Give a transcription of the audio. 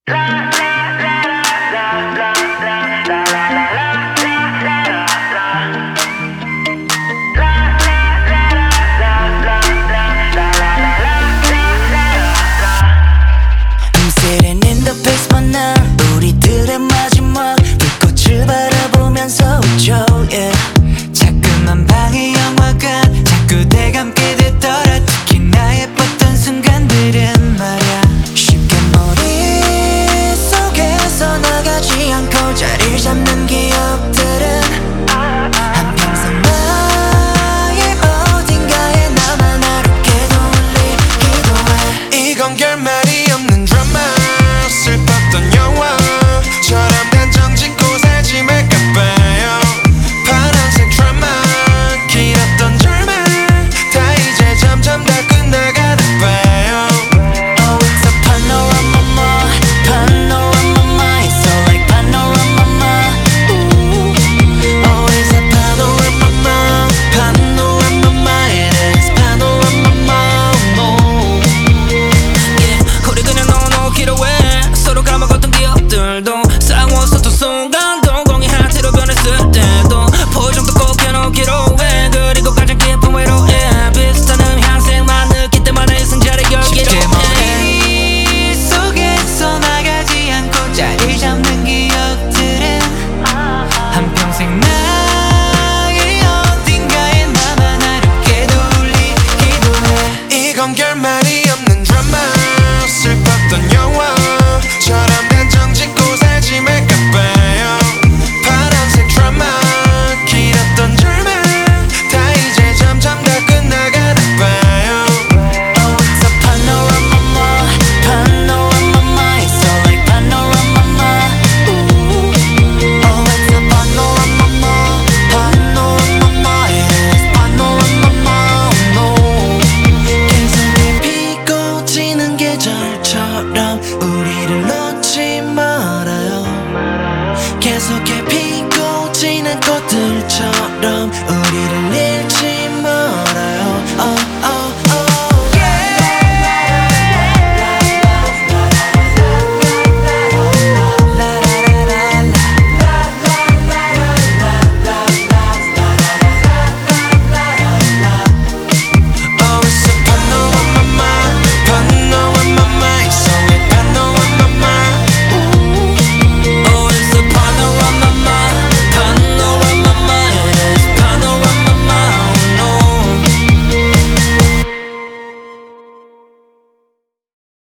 sitting in the basement now. 우리들의 마지막 불꽃을 바라보면서 웃죠, yeah. 자꾸만 방의 영화관 자꾸 대감게 되더라. 특히 나 예뻤던 순간들은 말야 쉽게 머릿속에서 나가지 않고 자리를 잡는 기억들은 한평생 나의 어딘가에 나만 아롭게도 울리기도 해. 이건 결말이 없는 드라마, 슬펐던 영화처럼 단정 짓고 살지 말까봐요. 파란색 드라마, 길었던 절망 다 이제 점점 다 끝나가나 봐요. Oh, it's a panorama, panorama, it's so like panorama. Ooh. Oh, it's a panorama, panorama, it is panorama. Yeah, 우리 그냥 넣어놓기로 해. 서로 까먹었던 기억들도 싸웠었던 순간도 공이 하트로 변했을 때도 포장도 꼭 해놓기로 해. 그리고 가장 깊은 외로움 비슷한 향색만 느낄 때마다 이 승자를 열기로 쉽게 해. 머릿속에서 나가지 않고 자리 잡는 기억들은 한평생 나의 어딘가에 나만 아롭게도 울리기도 해. 이건 결말이 없는 드라마, 슬펐던 영화처럼 단정 짓고 살지 말까봐요. 파란색 드라마, 길었던 절망 다 이제 점점 다 끝나가나 봐요. Oh, it's a panorama, panorama, it's so like panorama. Ooh. Oh, it's a panorama, panorama, it is panorama. No. 계속 피고 지는 계절처럼 우리를 놓지 말아요. 계속해 피고 지는 꽃들처럼 우리를